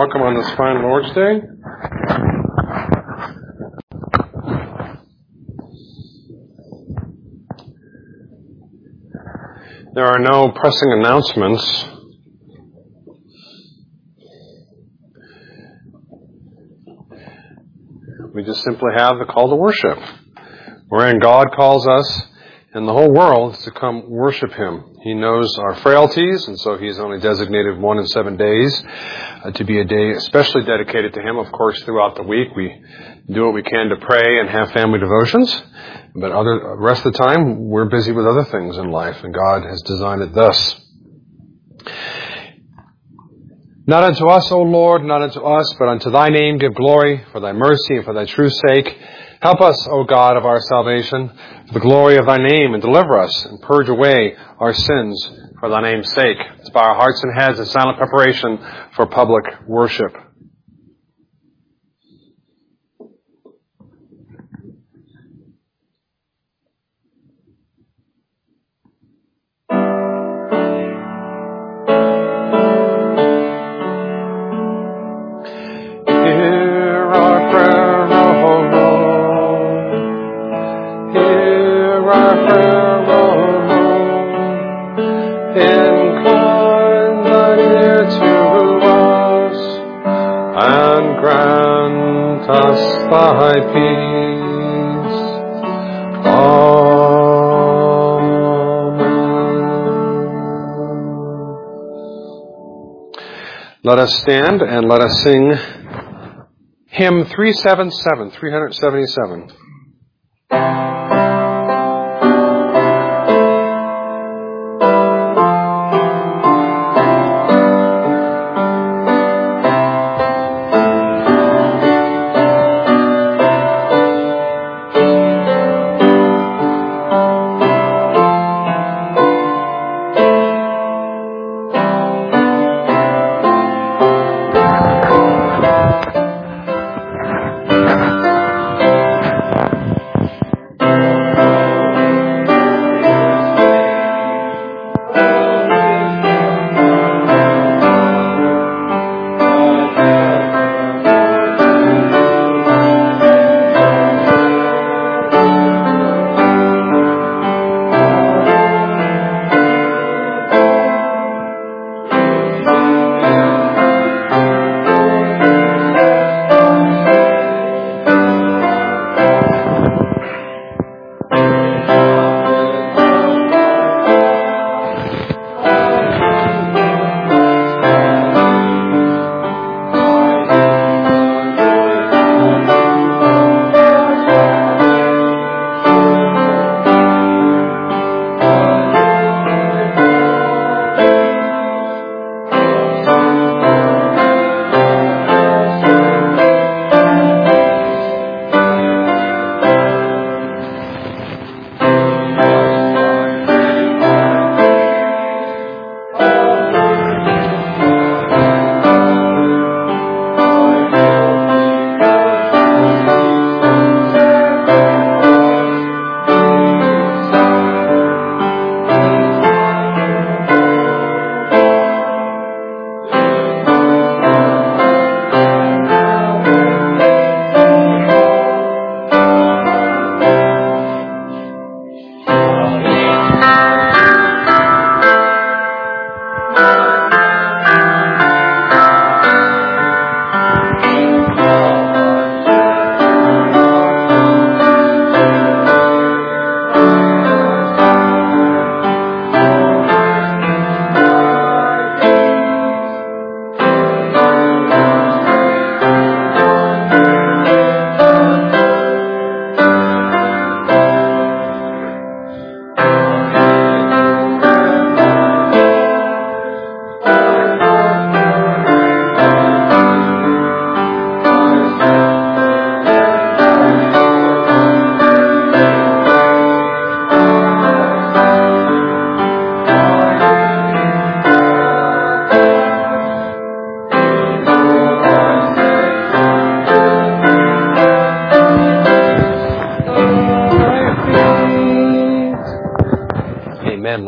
welcome on this fine Lord's Day. There are no pressing announcements. We just simply have the call to worship, wherein God calls us and the whole world to come worship Him. He knows our frailties, and so He's only designated 1 in 7 days to be a day especially dedicated to Him. Of course, throughout the week, we do what we can to pray and have family devotions, but the rest of the time, we're busy with other things in life, and God has designed it thus. Not unto us, O Lord, not unto us, but unto Thy name give glory, for Thy mercy and for Thy true sake. Help us, O God of our salvation, for the glory of Thy name, and deliver us, and purge away our sins for Thy name's sake. Let's bow our hearts and heads in silent preparation for public worship. Thy peace. Amen. Let us stand and let us sing hymn 377.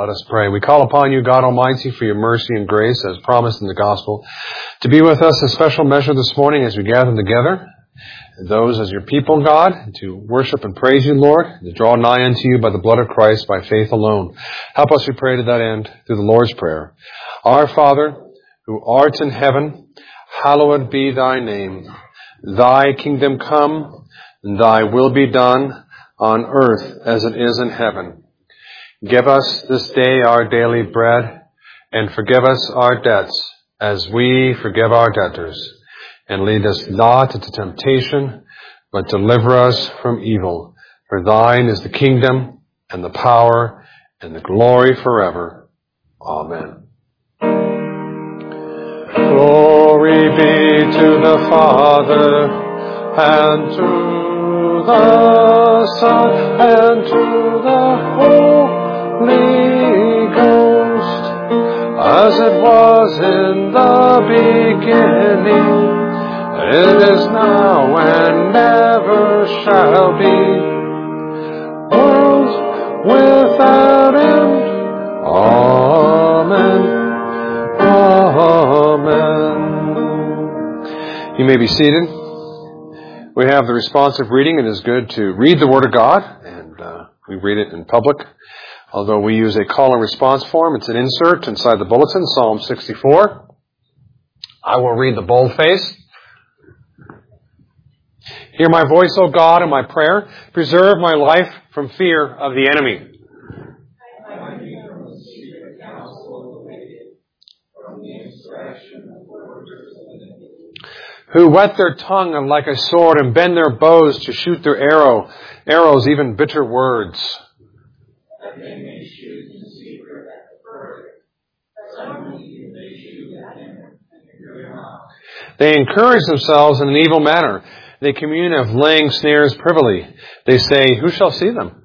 Let us pray. We call upon you, God Almighty, for your mercy and grace as promised in the gospel, to be with us in special measure this morning as we gather together. Those as your people, God, to worship and praise you, Lord, to draw nigh unto you by the blood of Christ, by faith alone. Help us, we pray, to that end through the Lord's Prayer. Our Father, who art in heaven, hallowed be thy name. Thy kingdom come, and thy will be done on earth as it is in heaven. Give us this day our daily bread, and forgive us our debts as we forgive our debtors. And lead us not into temptation, but deliver us from evil. For thine is the kingdom, and the power, and the glory forever. Amen. Glory be to the Father, and to the Son, and to the Holy Ghost, as it was in the beginning, it is now and never shall be, world without end. Amen. Amen. You may be seated. We have the responsive reading. It is good to read the Word of God, and we read it in public. Although we use a call and response form, it's an insert inside the bulletin, Psalm 64. I will read the boldface. Hear my voice, O God, in my prayer. Preserve my life from fear of the enemy. Who whet their tongue like a sword and bend their bows to shoot their arrows, even bitter words. That they may shoot in secret at the perfect. Suddenly they shoot at him and hear him out. They encourage themselves in an evil manner. They commune of laying snares privily. They say, who shall see them?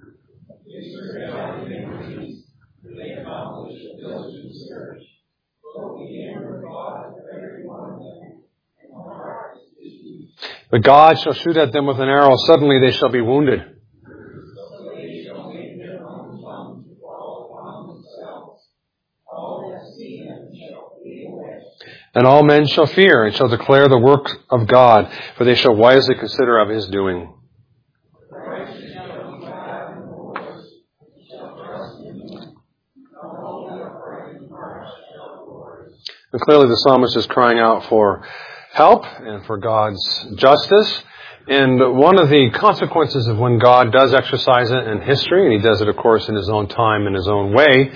But God shall shoot at them with an arrow. Suddenly they shall be wounded. And all men shall fear and shall declare the work of God, for they shall wisely consider of his doing. And clearly the psalmist is crying out for help and for God's justice. And one of the consequences of when God does exercise it in history, and he does it, of course, in his own time, in his own way,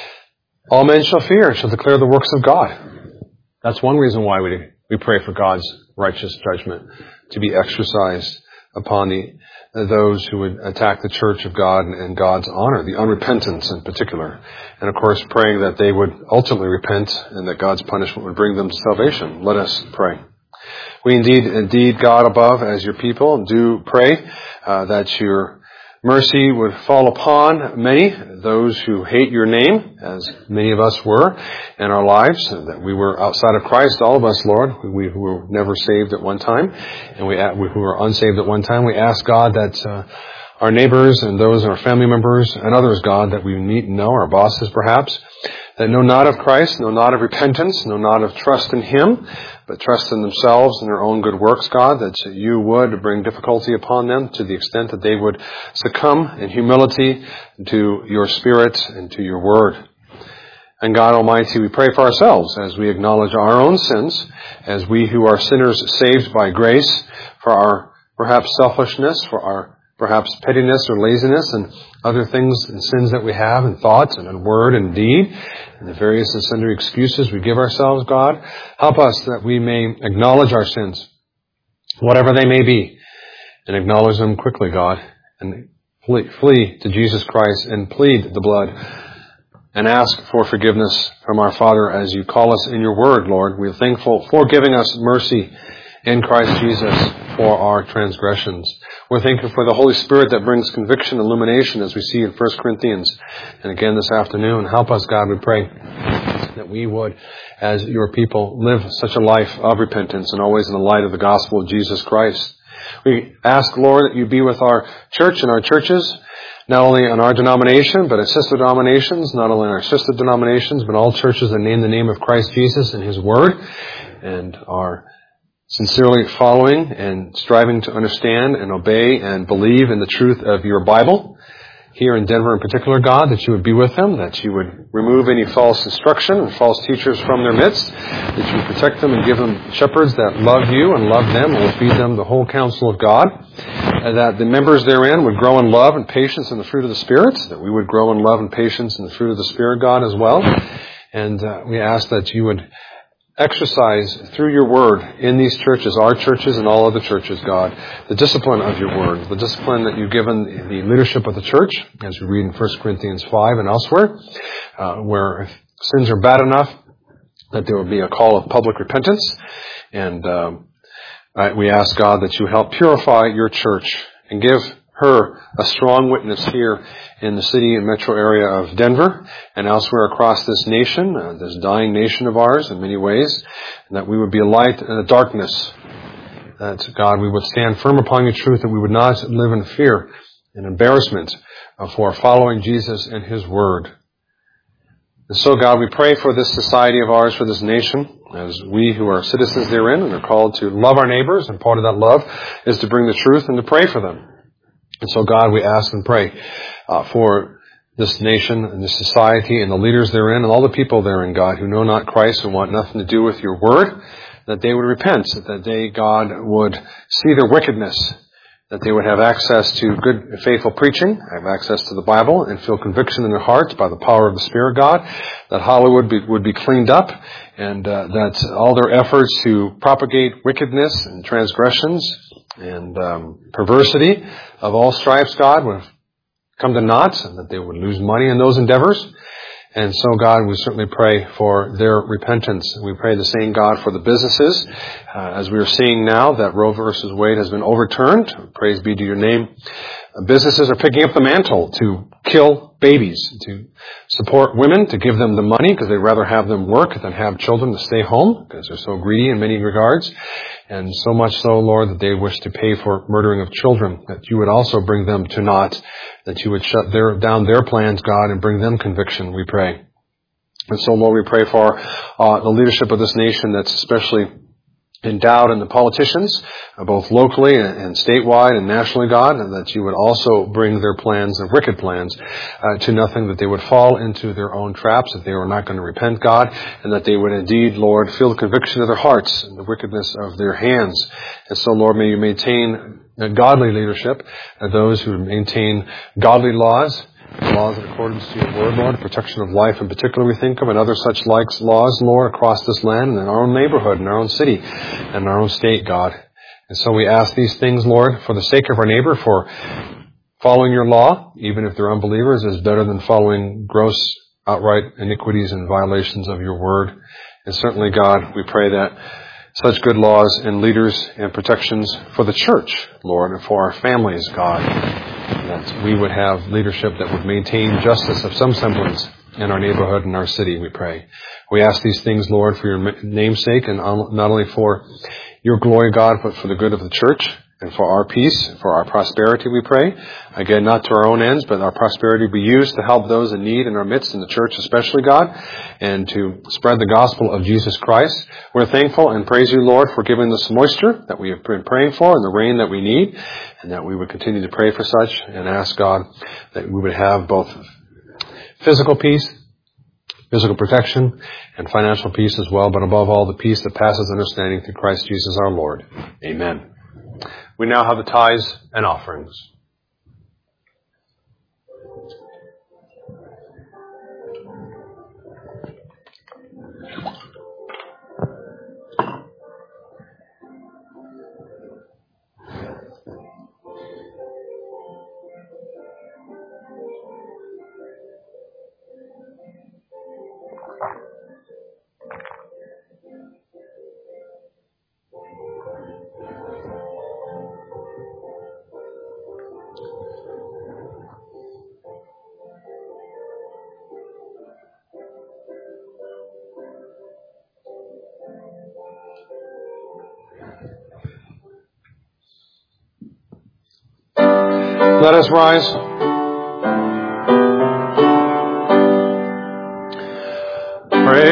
all men shall fear and shall declare the works of God. That's one reason why we pray for God's righteous judgment to be exercised upon those who would attack the church of God and God's honor, the unrepentants in particular. And of course, praying that they would ultimately repent and that God's punishment would bring them to salvation. Let us pray. We indeed, God above, as your people, do pray that your mercy would fall upon many, those who hate your name, as many of us were in our lives, that we were outside of Christ, all of us, Lord, we who were never saved at one time, and we who were unsaved at one time. We ask, God, that our neighbors and those our family members and others, God, that we meet and know, our bosses perhaps, that know not of Christ, know not of repentance, know not of trust in him, but trust in themselves and their own good works, God, that you would bring difficulty upon them to the extent that they would succumb in humility to your Spirit and to your word. And God Almighty, we pray for ourselves as we acknowledge our own sins, as we who are sinners saved by grace, for our perhaps selfishness, for our perhaps pettiness or laziness and other things and sins that we have in thoughts and in word and deed, and the various and sundry excuses we give ourselves, God. Help us that we may acknowledge our sins, whatever they may be, and acknowledge them quickly, God, and flee to Jesus Christ and plead the blood and ask for forgiveness from our Father as you call us in your word, Lord. We are thankful for giving us mercy in Christ Jesus for our transgressions. We're thankful for the Holy Spirit that brings conviction and illumination, as we see in 1 Corinthians and again this afternoon. Help us, God, we pray, that we would, as your people, live such a life of repentance and always in the light of the gospel of Jesus Christ. We ask, Lord, that you be with our church and our churches, not only in our denomination, but in sister denominations, not only in our sister denominations, but all churches that name the name of Christ Jesus and His Word, and are sincerely following and striving to understand and obey and believe in the truth of your Bible. Here in Denver in particular, God, that you would be with them, that you would remove any false instruction and false teachers from their midst, that you would protect them and give them shepherds that love you and love them and will feed them the whole counsel of God, and that the members therein would grow in love and patience in the fruit of the Spirit, that we would grow in love and patience in the fruit of the Spirit, God, as well. And we ask that you would exercise through your word in these churches, our churches and all other churches, God, the discipline of your word, the discipline that you've given the leadership of the church, as we read in 1 Corinthians 5 and elsewhere, where if sins are bad enough, that there will be a call of public repentance. And we ask, God, that you help purify your church and give her a strong witness here in the city and metro area of Denver and elsewhere across this nation, this dying nation of ours in many ways, and that we would be a light in the darkness, that, God, we would stand firm upon your truth, that we would not live in fear and embarrassment for following Jesus and His Word. And so, God, we pray for this society of ours, for this nation, as we who are citizens therein and are called to love our neighbors, and part of that love is to bring the truth and to pray for them. And so, God, we ask and pray for this nation and this society and the leaders therein and all the people therein, God, who know not Christ and want nothing to do with your word, that they would repent, that they, God, would see their wickedness, that they would have access to good, faithful preaching, have access to the Bible, and feel conviction in their hearts by the power of the Spirit, God, that Hollywood would be cleaned up, and that all their efforts to propagate wickedness and transgressions and perversity of all stripes, God, would come to naught, and that they would lose money in those endeavors. And so, God, we certainly pray for their repentance. We pray the same, God, for the businesses. As we are seeing now that Roe versus Wade has been overturned, praise be to your name, businesses are picking up the mantle to kill babies, to support women, to give them the money because they'd rather have them work than have children to stay home because they're so greedy in many regards. And so much so, Lord, that they wish to pay for murdering of children, that you would also bring them to naught, that you would shut down their plans, God, and bring them conviction, we pray. And so, Lord, we pray for the leadership of this nation that's especially endowed in the politicians, both locally and statewide and nationally, God, and that you would also bring their plans, their wicked plans, to nothing, that they would fall into their own traps, that they were not going to repent, God, and that they would indeed, Lord, feel the conviction of their hearts and the wickedness of their hands. And so, Lord, may you maintain godly leadership, those who maintain godly laws in accordance to your word, Lord, protection of life in particular we think of, and other such like laws, Lord, across this land and in our own neighborhood, in our own city, and in our own state, God. And so we ask these things, Lord, for the sake of our neighbor, for following your law, even if they're unbelievers, is better than following gross, outright iniquities and violations of your word. And certainly, God, we pray that such good laws and leaders and protections for the church, Lord, and for our families, God, that we would have leadership that would maintain justice of some semblance in our neighborhood and our city, we pray. We ask these things, Lord, for your name's sake, and not only for your glory, God, but for the good of the church and for our peace, for our prosperity, we pray. Again, not to our own ends, but our prosperity be used to help those in need in our midst, in the church especially, God, and to spread the gospel of Jesus Christ. We're thankful and praise you, Lord, for giving us moisture that we have been praying for and the rain that we need, and that we would continue to pray for such and ask, God, that we would have both physical peace, physical protection, and financial peace as well, but above all, the peace that passes understanding through Christ Jesus our Lord. Amen. We now have the tithes and offerings. Let us rise.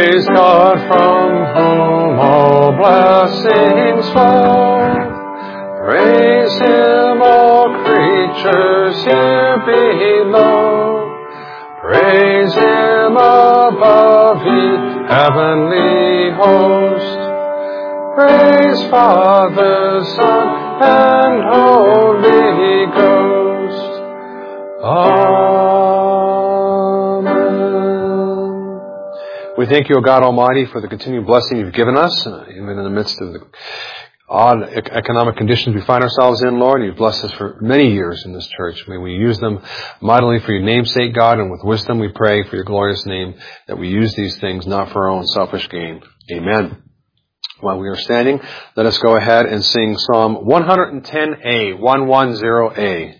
Praise God from whom all blessings flow. Praise Him, all creatures here below. Praise Him above, ye heavenly host. Praise Father, Son, and Holy Ghost. Amen. We thank you, O God Almighty, for the continued blessing you've given us, even in the midst of the odd economic conditions we find ourselves in, Lord. You've blessed us for many years in this church. May we use them mightily for your name's sake, God, and with wisdom we pray for your glorious name that we use these things not for our own selfish gain. Amen. While we are standing, let us go ahead and sing Psalm 110A, 110A.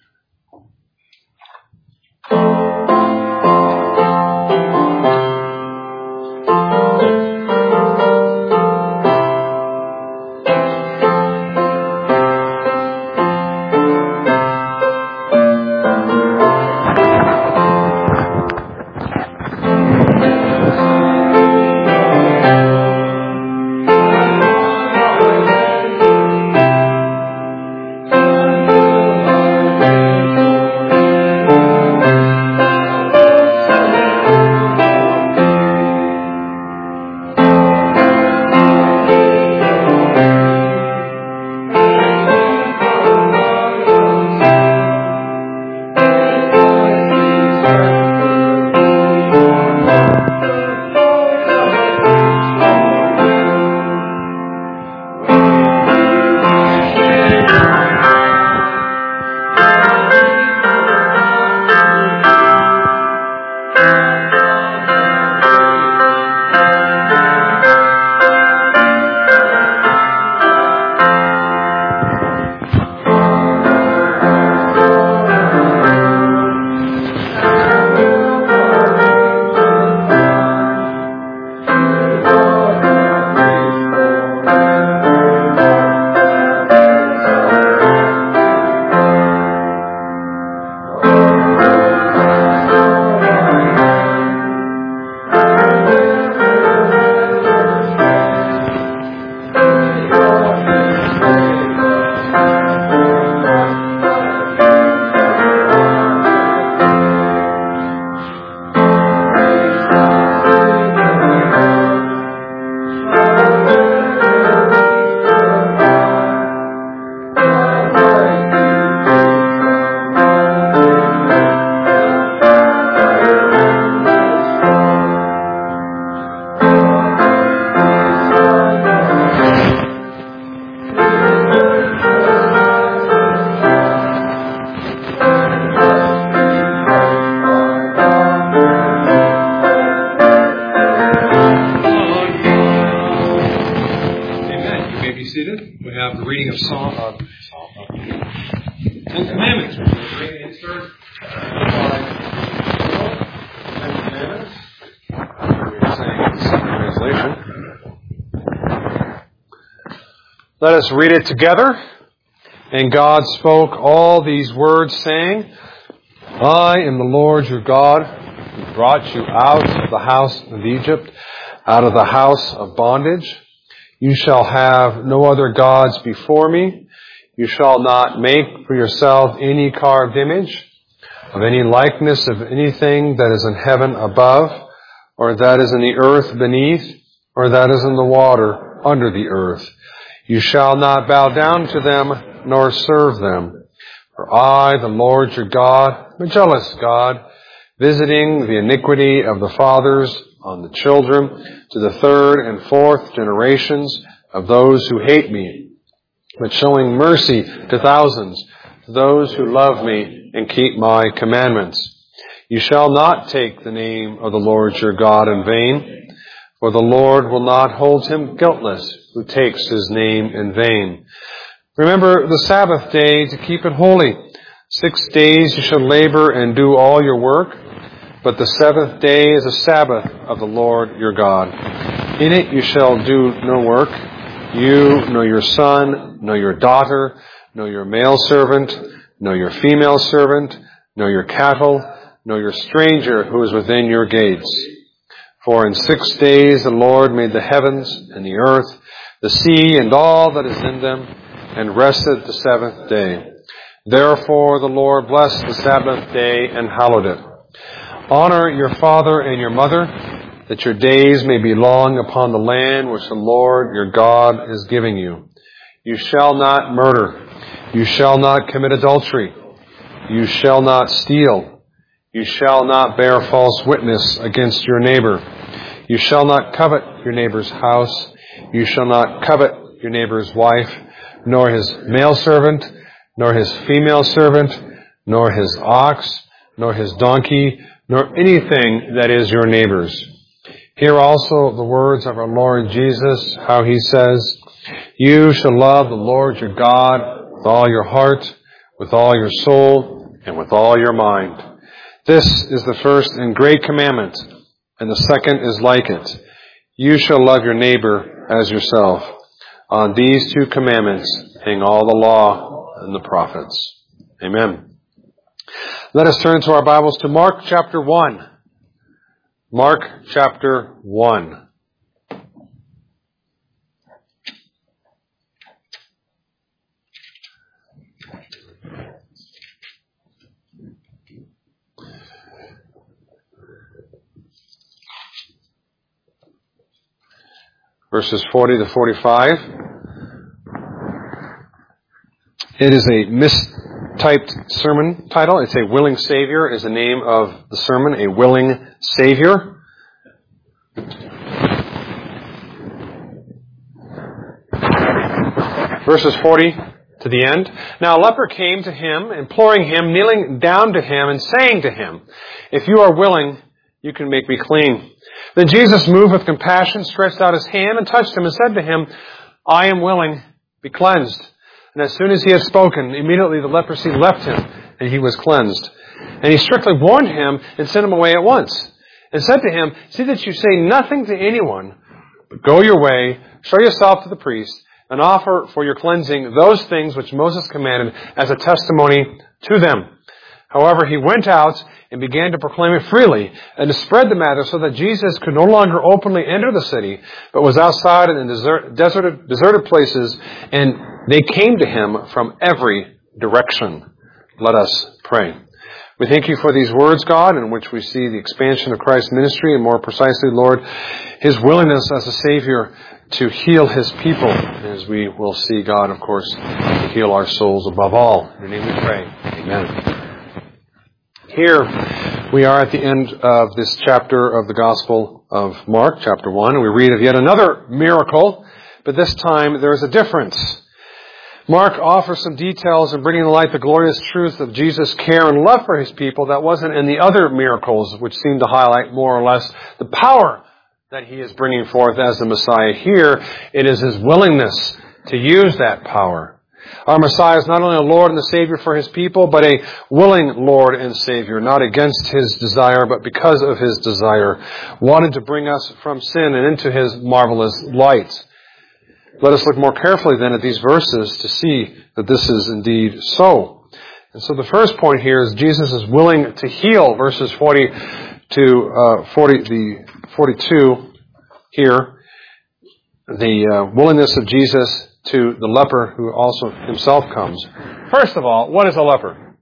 Let us read it together. And God spoke all these words, saying, I am the Lord your God, who brought you out of the house of Egypt, out of the house of bondage. You shall have no other gods before me. You shall not make for yourself any carved image of any likeness of anything that is in heaven above, or that is in the earth beneath, or that is in the water under the earth. You shall not bow down to them, nor serve them. For I, the Lord your God, am a jealous God, visiting the iniquity of the fathers on the children to the third and fourth generations of those who hate me, but showing mercy to thousands, to those who love me and keep my commandments. You shall not take the name of the Lord your God in vain, for the Lord will not hold him guiltless who takes his name in vain. Remember the Sabbath day to keep it holy. 6 days you shall labor and do all your work, but the seventh day is a Sabbath of the Lord your God. In it you shall do no work, you, nor your son, nor your daughter, nor your male servant, nor your female servant, nor your cattle, nor your stranger who is within your gates. For in 6 days the Lord made the heavens and the earth, the sea and all that is in them, and rested the seventh day. Therefore the Lord blessed the Sabbath day and hallowed it. Honor your father and your mother, that your days may be long upon the land which the Lord your God is giving you. You shall not murder. You shall not commit adultery. You shall not steal. You shall not bear false witness against your neighbor. You shall not covet your neighbor's house. You shall not covet your neighbor's wife, nor his male servant, nor his female servant, nor his ox, nor his donkey, nor anything that is your neighbor's. Hear also the words of our Lord Jesus, how he says, You shall love the Lord your God with all your heart, with all your soul, and with all your mind. This is the first and great commandment, and the second is like it. You shall love your neighbor as yourself. On these two commandments hang all the law and the prophets. Amen. Let us turn to our Bibles to Mark chapter 1. Mark chapter 1. Verses 40 to 45. It is a mistyped sermon title. It's A Willing Savior is the name of the sermon, A Willing Savior. Verses 40 to the end. Now a leper came to him, imploring him, kneeling down to him, and saying to him, If you are willing, you can make me clean. Then Jesus, moved with compassion, stretched out his hand and touched him and said to him, I am willing, be cleansed. And as soon as he had spoken, immediately the leprosy left him, and he was cleansed. And he strictly warned him and sent him away at once, and said to him, See that you say nothing to anyone, but go your way, show yourself to the priest, and offer for your cleansing those things which Moses commanded as a testimony to them. However, he went out and began to proclaim it freely and to spread the matter so that Jesus could no longer openly enter the city, but was outside in deserted places, and they came to him from every direction. Let us pray. We thank you for these words, God, in which we see the expansion of Christ's ministry, and more precisely, Lord, his willingness as a Savior to heal his people, as we will see, God, of course, to heal our souls above all. In your name we pray. Amen. Here we are at the end of this chapter of the Gospel of Mark, chapter 1, and we read of yet another miracle, but this time there is a difference. Mark offers some details in bringing to light the glorious truth of Jesus' care and love for his people that wasn't in the other miracles, which seem to highlight more or less the power that he is bringing forth as the Messiah. Here, it is his willingness to use that power. Our Messiah is not only a Lord and a Savior for his people, but a willing Lord and Savior, not against his desire, but because of his desire, wanting to bring us from sin and into his marvelous light. Let us look more carefully then at these verses to see that this is indeed so. And so the first point here is Jesus is willing to heal, verses 40 to 42 here. The willingness of Jesus to the leper who also himself comes. First of all, what is a leper?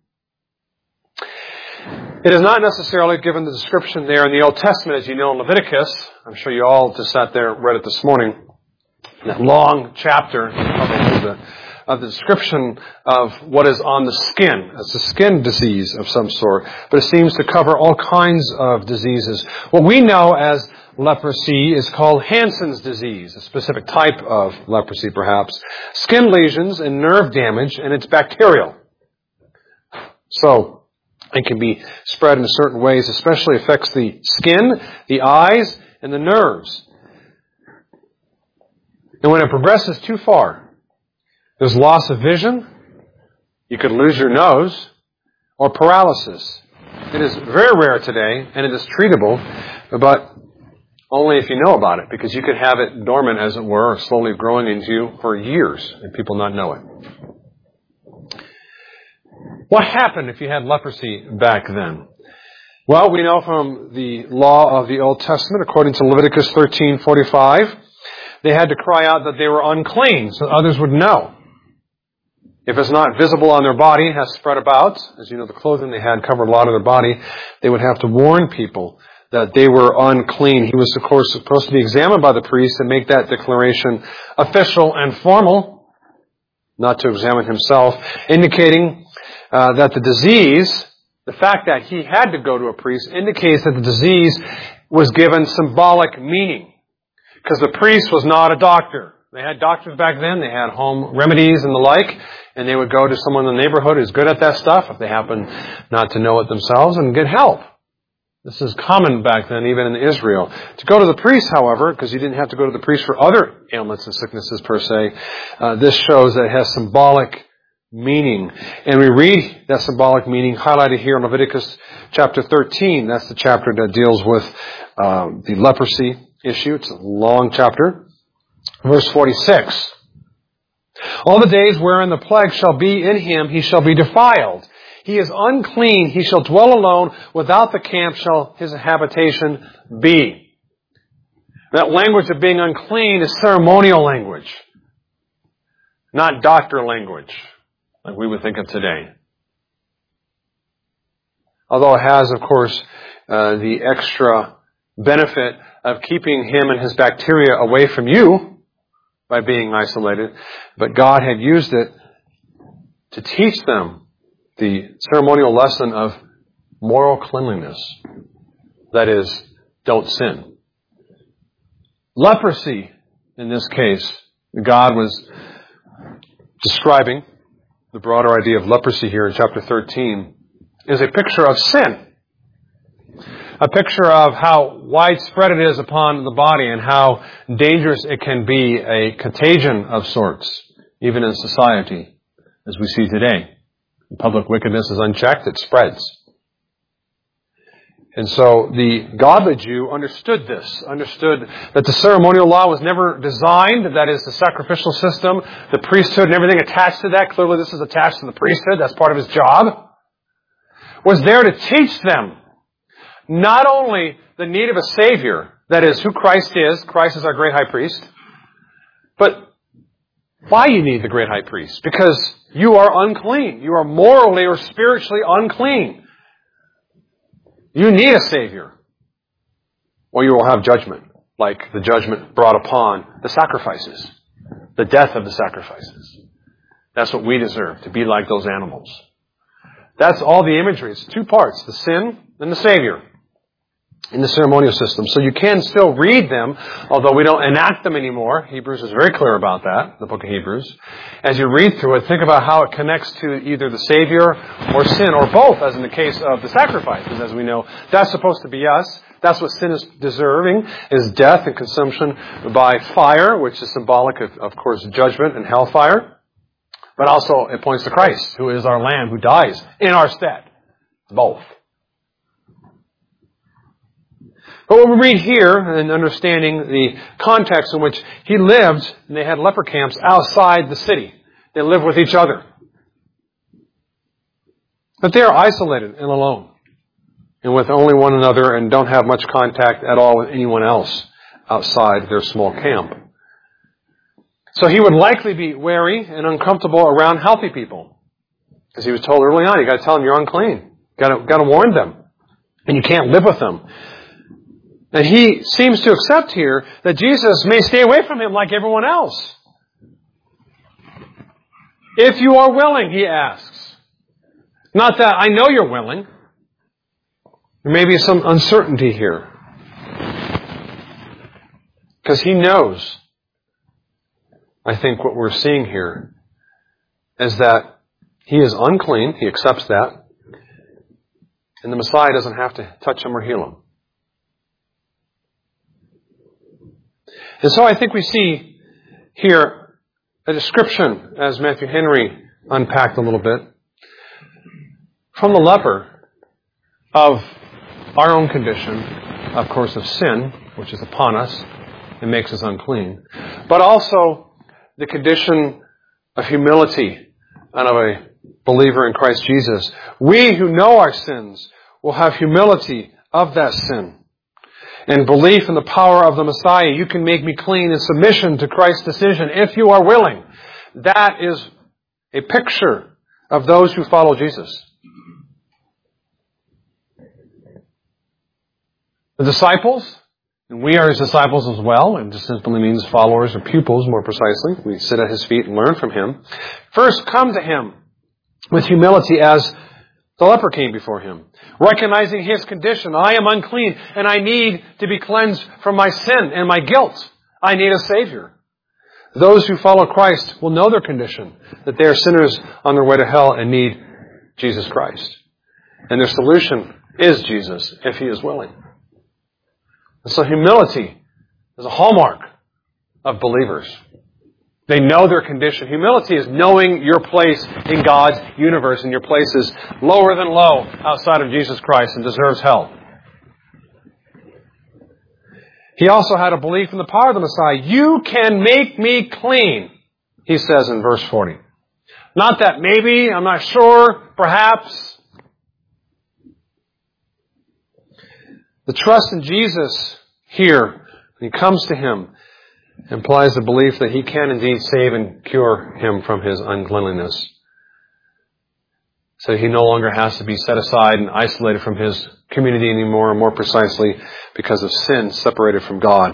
It is not necessarily given the description there in the Old Testament, as you know, in Leviticus. I'm sure you all just sat there and read it this morning. That long chapter of the description of what is on the skin. It's a skin disease of some sort, but it seems to cover all kinds of diseases. What we know as leprosy is called Hansen's disease, a specific type of leprosy perhaps. Skin lesions and nerve damage, and it's bacterial. So, it can be spread in certain ways, especially affects the skin, the eyes, and the nerves. And when it progresses too far, there's loss of vision, you could lose your nose, or paralysis. It is very rare today, and it is treatable, but only if you know about it, because you could have it dormant, as it were, or slowly growing into you for years, and people not know it. What happened if you had leprosy back then? Well, we know from the law of the Old Testament, according to Leviticus 13:45, they had to cry out that they were unclean so others would know. If it's not visible on their body, it has spread about. As you know, the clothing they had covered a lot of their body. They would have to warn people that they were unclean. He was, of course, supposed to be examined by the priest and make that declaration official and formal, not to examine himself, indicating that the disease, the fact that he had to go to a priest, indicates that the disease was given symbolic meaning. Because the priest was not a doctor. They had doctors back then. They had home remedies and the like. And they would go to someone in the neighborhood who's good at that stuff, if they happen not to know it themselves, and get help. This is common back then, even in Israel. To go to the priest, however, because you didn't have to go to the priest for other ailments and sicknesses per se, this shows that it has symbolic meaning. And we read that symbolic meaning highlighted here in Leviticus chapter 13. That's the chapter that deals with the leprosy issue. It's a long chapter. Verse 46. All the days wherein the plague shall be in him, he shall be defiled. He is unclean. He shall dwell alone. Without the camp shall his habitation be. That language of being unclean is ceremonial language, not doctor language, like we would think of today. Although it has, of course, the extra benefit of keeping him and his bacteria away from you by being isolated. But God had used it to teach them the ceremonial lesson of moral cleanliness. That is, don't sin. Leprosy, in this case, God was describing the broader idea of leprosy here in chapter 13, is a picture of sin. A picture of how widespread it is upon the body and how dangerous it can be, a contagion of sorts, even in society, as we see today. When public wickedness is unchecked, it spreads. And so the godly Jew understood this, understood that the ceremonial law was never designed, that is, the sacrificial system, the priesthood and everything attached to that. Clearly this is attached to the priesthood, that's part of his job. Was there to teach them not only the need of a Savior, that is, who Christ is our great high priest, but why you need the great high priest. Because you are unclean. You are morally or spiritually unclean. You need a Savior, or you will have judgment, like the judgment brought upon the sacrifices, the death of the sacrifices. That's what we deserve, to be like those animals. That's all the imagery. It's two parts, the sin and the Savior in the ceremonial system. So you can still read them, although we don't enact them anymore. Hebrews is very clear about that, the book of Hebrews. As you read through it, think about how it connects to either the Savior or sin, or both, as in the case of the sacrifices, as we know. That's supposed to be us. That's what sin is deserving, is death and consumption by fire, which is symbolic of course, judgment and hellfire. But also it points to Christ, who is our Lamb, who dies in our stead. Both. But what we read here, in understanding the context in which he lived, and they had leper camps outside the city. They lived with each other. But they are isolated and alone, and with only one another, and don't have much contact at all with anyone else outside their small camp. So he would likely be wary and uncomfortable around healthy people. As he was told early on, you got to tell them you're unclean. Got to warn them. And you can't live with them. And he seems to accept here that Jesus may stay away from him like everyone else. If you are willing, he asks. Not that I know you're willing. There may be some uncertainty here. Because he knows, I think what we're seeing here is that he is unclean. He accepts that. And the Messiah doesn't have to touch him or heal him. And so I think we see here a description, as Matthew Henry unpacked a little bit, from the leper of our own condition, of course, of sin, which is upon us and makes us unclean, but also the condition of humility and of a believer in Christ Jesus. We who know our sins, will have humility of that sin and belief in the power of the Messiah, you can make me clean in submission to Christ's decision if you are willing. That is a picture of those who follow Jesus. The disciples, and we are His disciples as well, and just simply means followers or pupils more precisely. We sit at His feet and learn from Him. First, come to Him with humility as the leper came before Him, recognizing his condition. I am unclean and I need to be cleansed from my sin and my guilt. I need a Savior. Those who follow Christ will know their condition, that they are sinners on their way to hell and need Jesus Christ. And their solution is Jesus, if He is willing. And so humility is a hallmark of believers. They know their condition. Humility is knowing your place in God's universe, and your place is lower than low outside of Jesus Christ and deserves hell. He also had a belief in the power of the Messiah. You can make me clean, he says in verse 40. Not that maybe, I'm not sure, perhaps. The trust in Jesus here, when he comes to Him, implies the belief that He can indeed save and cure him from his uncleanliness. So he no longer has to be set aside and isolated from his community anymore, more precisely because of sin, separated from God.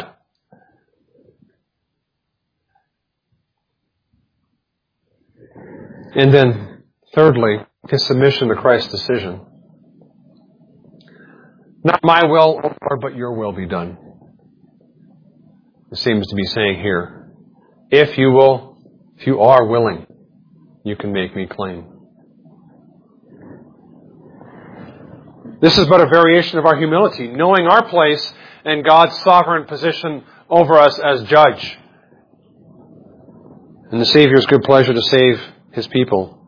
And then, thirdly, his submission to Christ's decision. Not my will, Lord, but your will be done. It seems to be saying here, if you are willing, you can make me clean. This is but a variation of our humility, knowing our place and God's sovereign position over us as judge. And the Savior's good pleasure to save His people.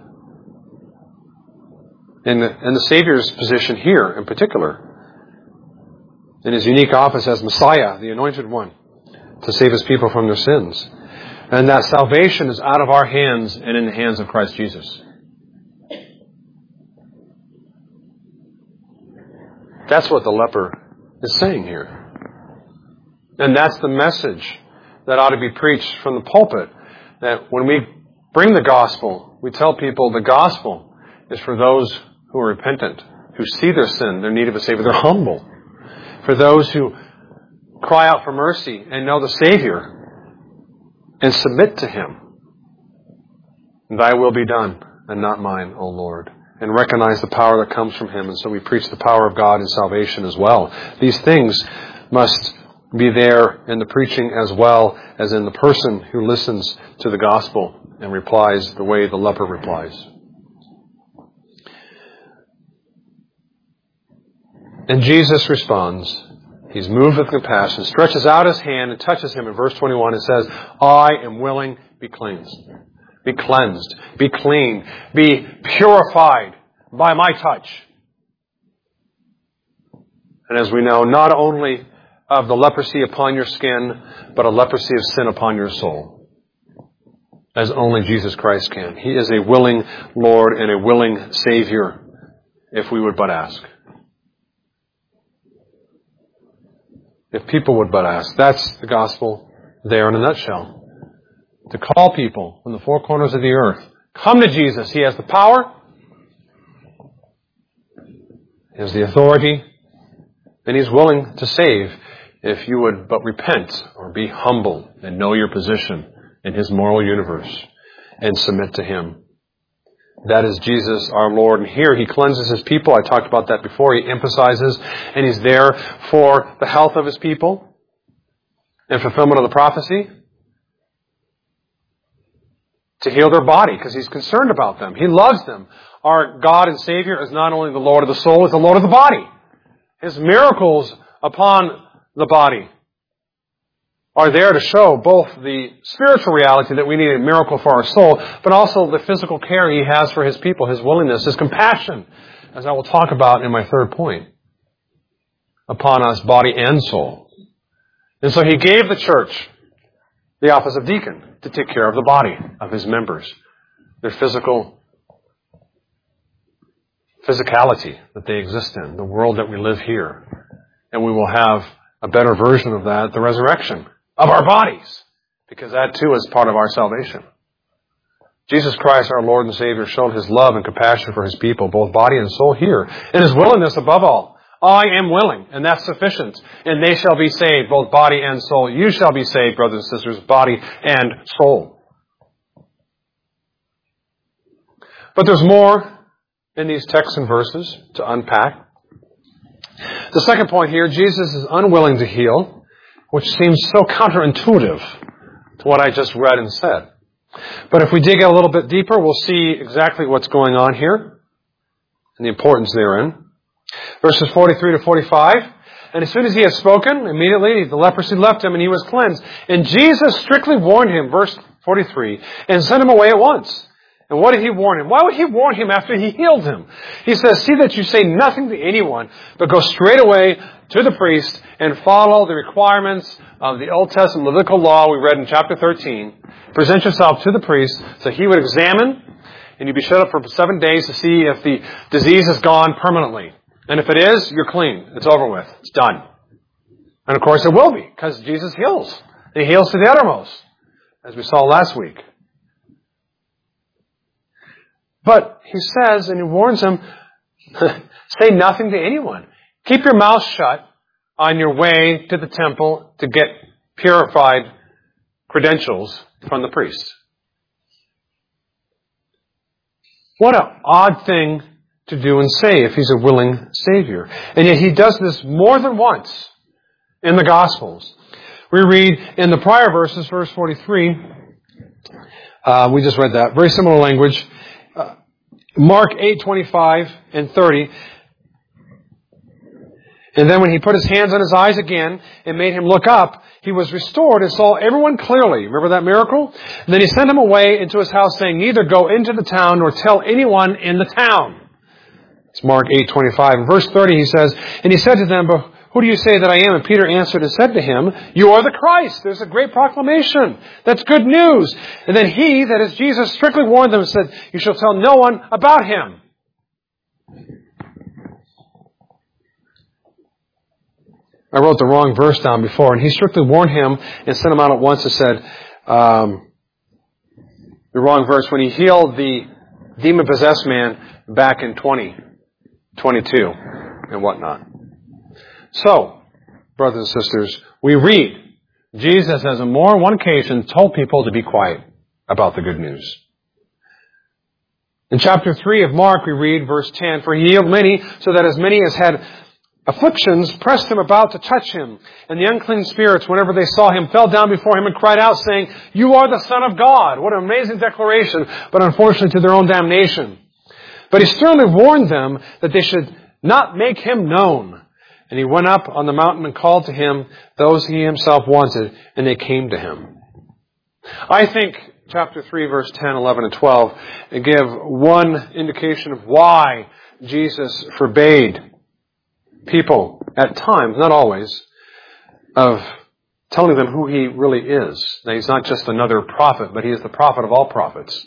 And the Savior's position here, in particular, in His unique office as Messiah, the Anointed One, to save His people from their sins. And that salvation is out of our hands and in the hands of Christ Jesus. That's what the leper is saying here. And that's the message that ought to be preached from the pulpit. That when we bring the gospel, we tell people the gospel is for those who are repentant, who see their sin, their need of a Savior. They're humble. For those who cry out for mercy and know the Savior and submit to Him. Thy will be done and not mine, O Lord. And recognize the power that comes from Him. And so we preach the power of God in salvation as well. These things must be there in the preaching as well as in the person who listens to the gospel and replies the way the leper replies. And Jesus responds. He's moved with compassion, stretches out His hand and touches him in verse 21 and says, I am willing, be cleansed. Be cleansed. Be clean. Be purified by my touch. And as we know, not only of the leprosy upon your skin, but a leprosy of sin upon your soul. As only Jesus Christ can. He is a willing Lord and a willing Savior, if we would but ask. If people would but ask. That's the gospel there in a nutshell. To call people from the four corners of the earth. Come to Jesus. He has the power. He has the authority. And He's willing to save if you would but repent or be humble and know your position in His moral universe and submit to Him. That is Jesus, our Lord. And here He cleanses His people. I talked about that before. He emphasizes, and He's there for the health of His people and fulfillment of the prophecy. To heal their body, because He's concerned about them. He loves them. Our God and Savior is not only the Lord of the soul, He's the Lord of the body. His miracles upon the body are there to show both the spiritual reality that we need a miracle for our soul, but also the physical care He has for His people, His willingness, His compassion, as I will talk about in my third point, upon us, body and soul. And so He gave the church the office of deacon to take care of the body of His members, their physical physicality that they exist in, the world that we live here. And we will have a better version of that, the resurrection of our bodies, because that too is part of our salvation. Jesus Christ, our Lord and Savior, showed His love and compassion for His people, both body and soul here, and His willingness above all. I am willing, and that's sufficient. And they shall be saved, both body and soul. You shall be saved, brothers and sisters, body and soul. But there's more in these texts and verses to unpack. The second point here, Jesus is unwilling to heal, which seems so counterintuitive to what I just read and said. But if we dig a little bit deeper, we'll see exactly what's going on here and the importance therein. Verses 43 to 45. And as soon as he had spoken, immediately the leprosy left him and he was cleansed. And Jesus strictly warned him, verse 43, and sent him away at once. And what did he warn him? Why would he warn him after he healed him? He says, see that you say nothing to anyone, but go straight away to the priest and follow the requirements of the Old Testament Levitical law we read in chapter 13. Present yourself to the priest so he would examine, and you'd be shut up for 7 days to see if the disease is gone permanently. And if it is, you're clean. It's over with. It's done. And of course it will be, because Jesus heals. And He heals to the uttermost, as we saw last week. But He says, and He warns him, say nothing to anyone. Keep your mouth shut on your way to the temple to get purified credentials from the priest. What an odd thing to do and say if He's a willing Savior. And yet He does this more than once in the Gospels. We read in the prior verses, verse 43, we just read that, very similar language. Mark 8:25 and 30. And then when He put His hands on his eyes again and made him look up, he was restored and saw everyone clearly. Remember that miracle? And then He sent him away into his house, saying, neither go into the town nor tell anyone in the town. It's Mark 8:25. In verse 30 He says, and He said to them, but who do you say that I am? And Peter answered and said to Him, you are the Christ. There's a great proclamation. That's good news. And then He, that is Jesus, strictly warned them and said, you shall tell no one about Him. I wrote the wrong verse down before, and He strictly warned him and sent him out at once and said, the wrong verse, when He healed the demon-possessed man back in 2022 and whatnot. So, brothers and sisters, we read, Jesus has on more than one occasion told people to be quiet about the good news. In chapter 3 of Mark, we read verse 10, for He healed many, so that as many as had afflictions pressed Him about to touch Him. And the unclean spirits, whenever they saw Him, fell down before Him and cried out, saying, you are the Son of God. What an amazing declaration, but unfortunately to their own damnation. But He sternly warned them that they should not make Him known. And He went up on the mountain and called to Him those He Himself wanted, and they came to Him. I think chapter 3, verse 10, 11, and 12 give one indication of why Jesus forbade people at times, not always, of telling them who He really is. Now, He's not just another prophet, but He is the prophet of all prophets.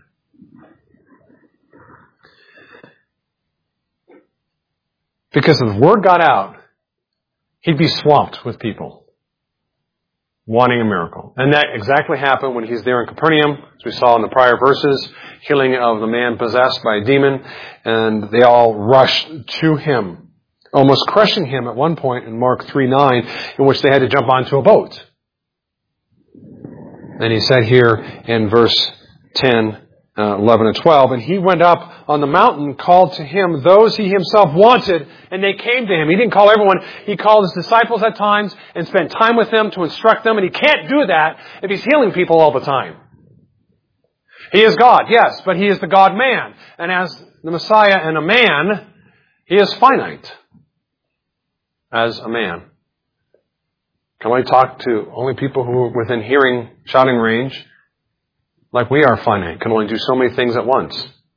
Because if the word got out, He'd be swamped with people wanting a miracle. And that exactly happened when He's there in Capernaum, as we saw in the prior verses, healing of the man possessed by a demon, and they all rushed to Him, almost crushing Him at one point in Mark 3:9, in which they had to jump onto a boat. And He said here in verse 10, 11 and 12, and He went up on the mountain, called to Him those He Himself wanted, and they came to Him. He didn't call everyone. He called His disciples at times and spent time with them to instruct them, and He can't do that if He's healing people all the time. He is God, yes, but He is the God-man. And as the Messiah and a man, He is finite as a man. Can only talk to only people who are within hearing, shouting range. Like we are finite, can only do so many things at once.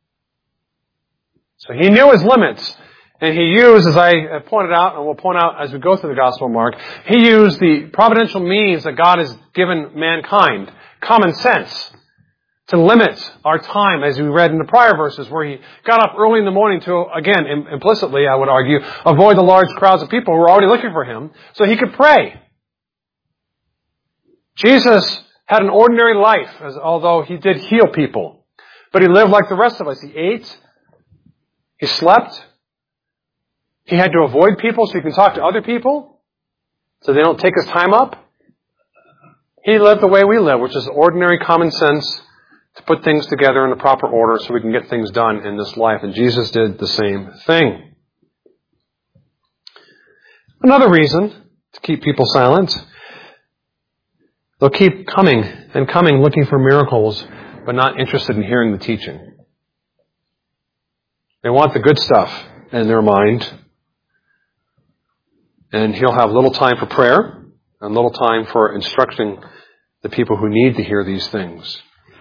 So He knew His limits. And He used, as I have pointed out, and will point out as we go through the Gospel of Mark, He used the providential means that God has given mankind. Common sense. to limit our time, as we read in the prior verses, where he got up early in the morning to, again, implicitly, I would argue, avoid the large crowds of people who were already looking for him, so he could pray. Jesus had an ordinary life, although he did heal people. But he lived like the rest of us. He ate, he slept, he had to avoid people so he can talk to other people, so they don't take his time up. He lived the way we live, which is ordinary common sense, to put things together in the proper order so we can get things done in this life. And Jesus did the same thing. Another reason to keep people silent, they'll keep coming and coming looking for miracles, but not interested in hearing the teaching. They want the good stuff in their mind. And he'll have little time for prayer and little time for instructing the people who need to hear these things.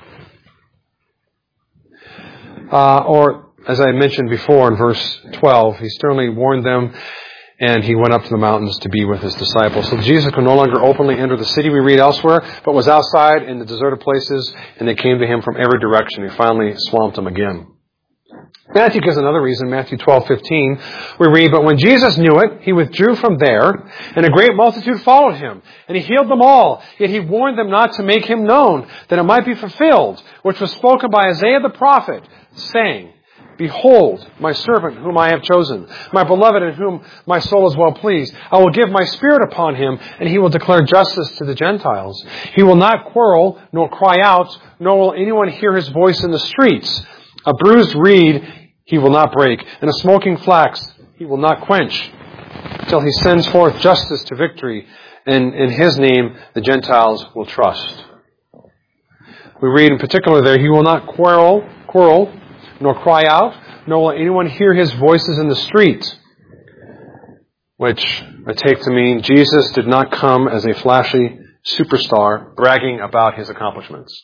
Or, as I mentioned before in verse 12, he sternly warned them, and he went up to the mountains to be with his disciples. So Jesus could no longer openly enter the city, we read elsewhere, but was outside in the deserted places, and they came to him from every direction. He finally swamped them again. Matthew gives another reason, Matthew 12:15. We read, "But when Jesus knew it, he withdrew from there, and a great multitude followed him. And he healed them all. Yet he warned them not to make him known, that it might be fulfilled, which was spoken by Isaiah the prophet, saying, Behold, my servant whom I have chosen, my beloved in whom my soul is well pleased. I will give my spirit upon him, and he will declare justice to the Gentiles. He will not quarrel, nor cry out, nor will anyone hear his voice in the streets. A bruised reed he will not break, and a smoking flax he will not quench, till he sends forth justice to victory, and in his name the Gentiles will trust." We read in particular there, he will not quarrel, nor cry out, nor will anyone hear his voices in the street. Which I take to mean Jesus did not come as a flashy superstar bragging about his accomplishments.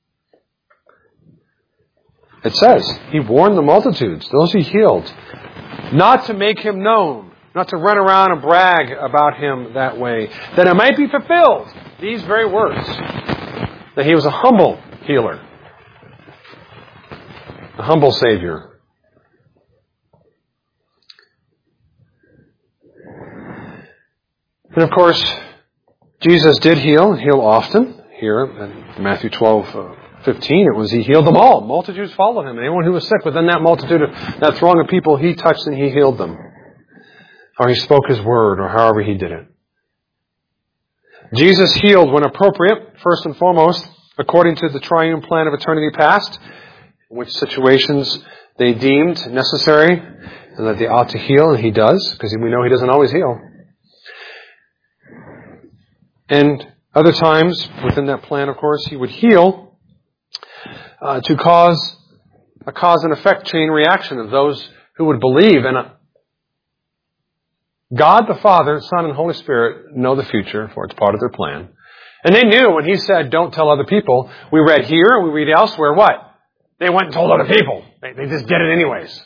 It says, he warned the multitudes, those he healed, not to make him known, not to run around and brag about him that way, that it might be fulfilled, these very words, that he was a humble healer, a humble Savior. And of course, Jesus did heal, and heal often. Here in Matthew 12:15, it was he healed them all. Multitudes followed him. Anyone who was sick within that multitude, that throng of people, he touched and he healed them. Or he spoke his word, or however he did it. Jesus healed when appropriate, first and foremost, according to the triune plan of eternity past, in which situations they deemed necessary and that they ought to heal, and he does, because we know he doesn't always heal. And other times, within that plan, of course, he would heal to cause a cause and effect chain reaction of those who would believe. And God the Father, Son, and Holy Spirit know the future, for it's part of their plan. And they knew when he said, don't tell other people. We read here, and we read elsewhere, what? They went and told other people. They just did it anyways.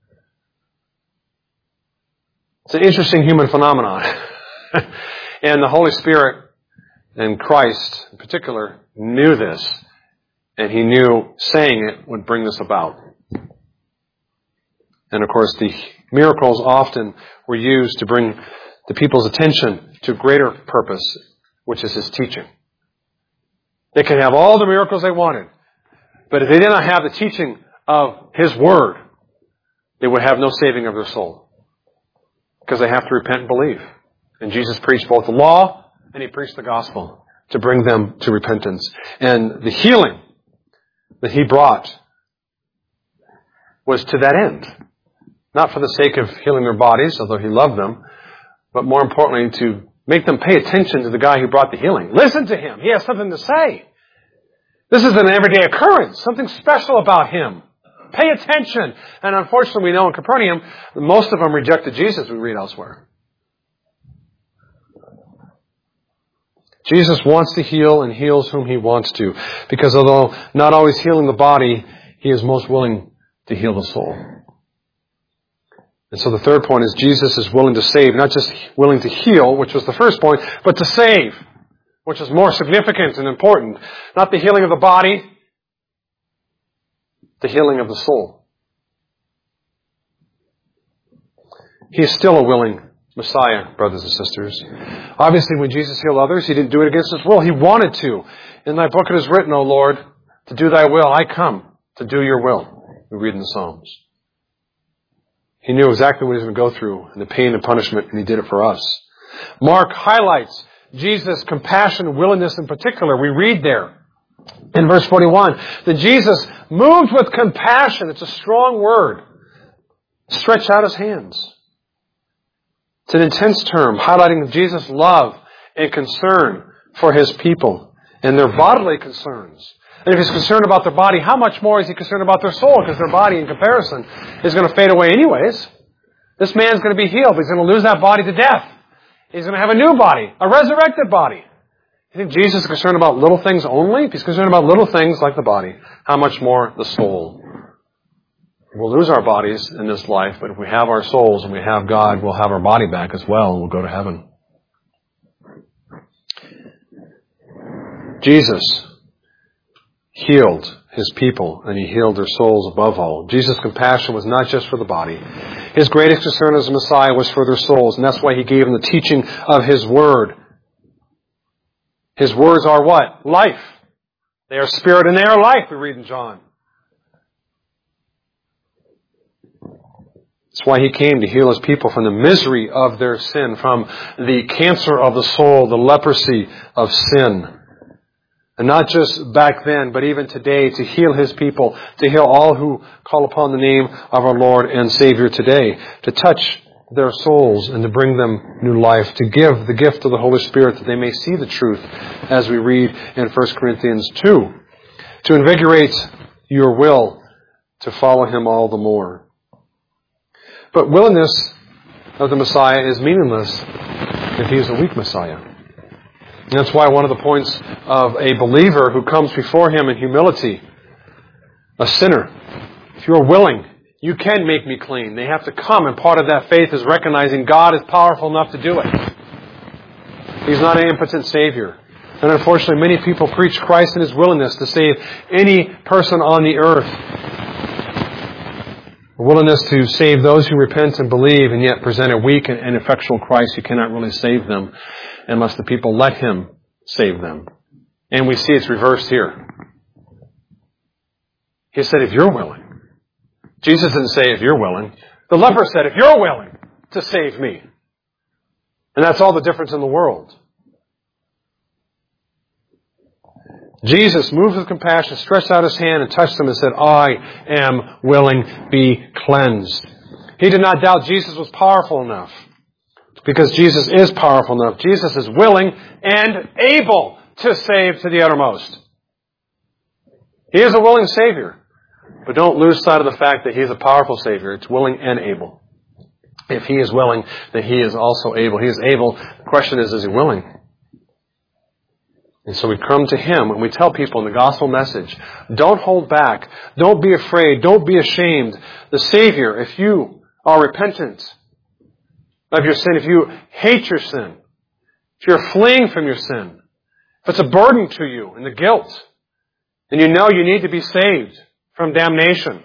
It's an interesting human phenomenon. And the Holy Spirit and Christ in particular knew this. And he knew saying it would bring this about. And of course, the miracles often were used to bring the people's attention to a greater purpose, which is his teaching. They could have all the miracles they wanted, but if they did not have the teaching of his word, they would have no saving of their soul. Because they have to repent and believe. And Jesus preached both the law and he preached the gospel to bring them to repentance. And the healing that he brought was to that end. Not for the sake of healing their bodies, although he loved them, but more importantly to make them pay attention to the guy who brought the healing. Listen to him. He has something to say. This is an everyday occurrence, something special about him. Pay attention. And unfortunately, we know in Capernaum, most of them rejected Jesus, we read elsewhere. Jesus wants to heal and heals whom he wants to, because although not always healing the body, he is most willing to heal the soul. And so the third point is Jesus is willing to save, not just willing to heal, which was the first point, but to save, which is more significant and important. Not the healing of the body, the healing of the soul. He is still a willing Messiah, brothers and sisters. Obviously, when Jesus healed others, He didn't do it against His will. He wanted to. In Thy book it is written, O Lord, to do Thy will. I come to do Your will. We read in the Psalms. He knew exactly what He was going to go through and the pain and punishment, and He did it for us. Mark highlights Jesus' compassion and willingness in particular. We read there in verse 41 that Jesus, moved with compassion, it's a strong word, stretched out His hands. It's an intense term highlighting Jesus' love and concern for His people and their bodily concerns. And if He's concerned about their body, how much more is He concerned about their soul? Because their body, in comparison, is going to fade away anyways. This man's going to be healed. He's going to lose that body to death. He's going to have a new body, a resurrected body. You think Jesus is concerned about little things only? If He's concerned about little things like the body, how much more the soul? We'll lose our bodies in this life, but if we have our souls and we have God, we'll have our body back as well, and we'll go to heaven. Jesus healed His people, and He healed their souls above all. Jesus' compassion was not just for the body. His greatest concern as a Messiah was for their souls, and that's why He gave them the teaching of His Word. His words are what? Life. They are spirit and they are life, we read in John. That's why He came, to heal His people from the misery of their sin, from the cancer of the soul, the leprosy of sin. And not just back then, but even today, to heal His people, to heal all who call upon the name of our Lord and Savior today, to touch their souls and to bring them new life, to give the gift of the Holy Spirit that they may see the truth, as we read in 1 Corinthians 2, to invigorate your will to follow Him all the more. But willingness of the Messiah is meaningless if He is a weak Messiah. And that's why one of the points of a believer who comes before Him in humility, a sinner, if you're willing, you can make me clean. They have to come, and part of that faith is recognizing God is powerful enough to do it. He's not an impotent Savior. And unfortunately, many people preach Christ and His willingness to save any person on the earth. A willingness to save those who repent and believe, and yet present a weak and ineffectual Christ who cannot really save them unless the people let Him save them. And we see it's reversed here. He said, if you're willing. Jesus didn't say, if you're willing. The leper said, if you're willing to save me. And that's all the difference in the world. Jesus, moved with compassion, stretched out His hand and touched them and said, I am willing, be cleansed. He did not doubt Jesus was powerful enough, because Jesus is powerful enough. Jesus is willing and able to save to the uttermost. He is a willing Savior, but don't lose sight of the fact that He's a powerful Savior. It's willing and able. If He is willing, then He is also able. He is able. The question is He willing? And so we come to Him and we tell people in the gospel message, don't hold back. Don't be afraid. Don't be ashamed. The Savior, if you are repentant of your sin, if you hate your sin, if you're fleeing from your sin, if it's a burden to you and the guilt, and you know you need to be saved from damnation,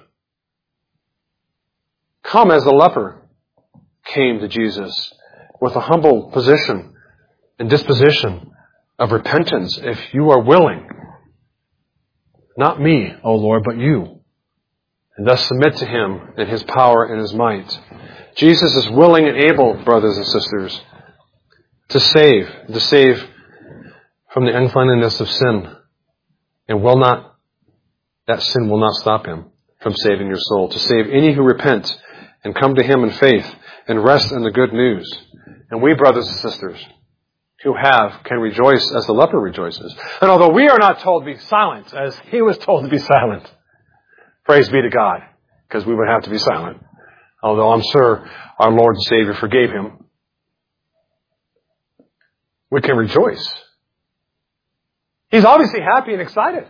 come as the leper came to Jesus with a humble position and disposition of repentance, if you are willing. Not me, O Lord, but you. And thus submit to Him in His power and His might. Jesus is willing and able, brothers and sisters, to save from the uncleanness of sin. And that sin will not stop Him from saving your soul. To save any who repent and come to Him in faith and rest in the good news. And we, brothers and sisters, who can rejoice as the leper rejoices. And although we are not told to be silent, as he was told to be silent, praise be to God, because we would have to be silent. Although I'm sure our Lord and Savior forgave him, we can rejoice. He's obviously happy and excited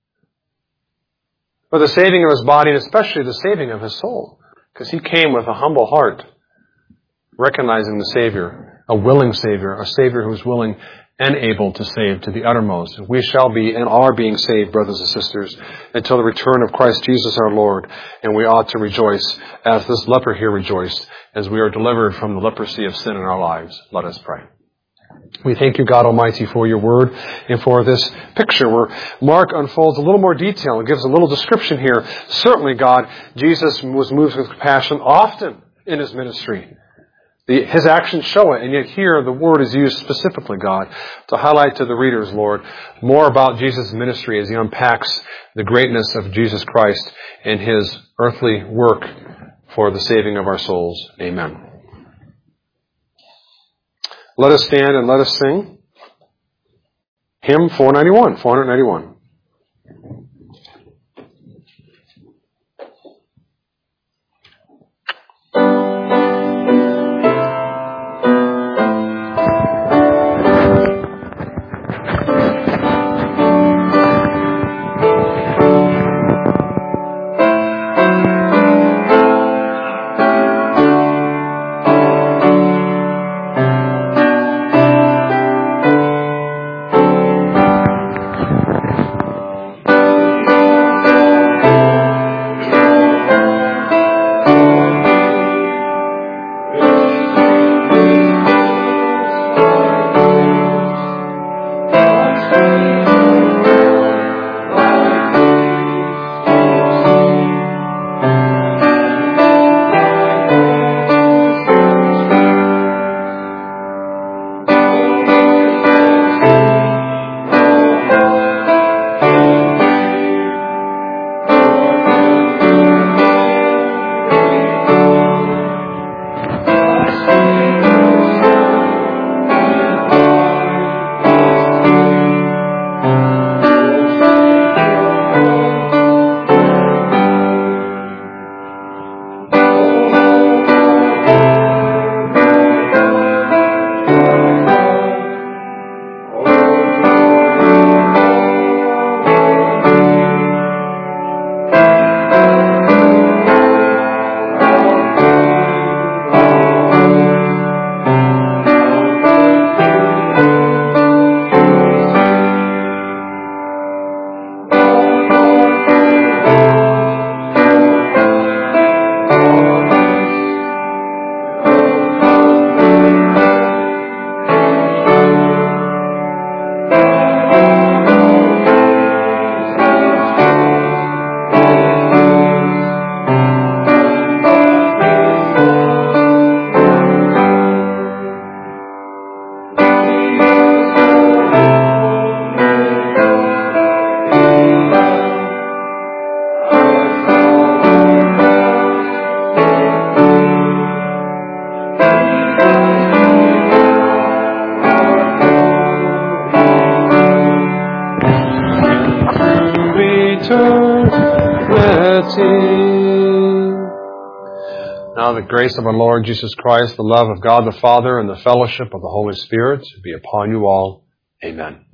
for the saving of his body, and especially the saving of his soul, because he came with a humble heart, recognizing the Savior a willing Savior, a Savior who is willing and able to save to the uttermost. And we shall be and are being saved, brothers and sisters, until the return of Christ Jesus our Lord. And we ought to rejoice as this leper here rejoiced, as we are delivered from the leprosy of sin in our lives. Let us pray. We thank you, God Almighty, for your word and for this picture where Mark unfolds a little more detail and gives a little description here. Certainly, God, Jesus was moved with compassion often in his ministry. His actions show it, and yet here the word is used specifically, God, to highlight to the readers, Lord, more about Jesus' ministry as he unpacks the greatness of Jesus Christ and his earthly work for the saving of our souls. Amen. Let us stand and let us sing hymn 491. Now the grace of our Lord Jesus Christ, the love of God the Father, and the fellowship of the Holy Spirit be upon you all. Amen.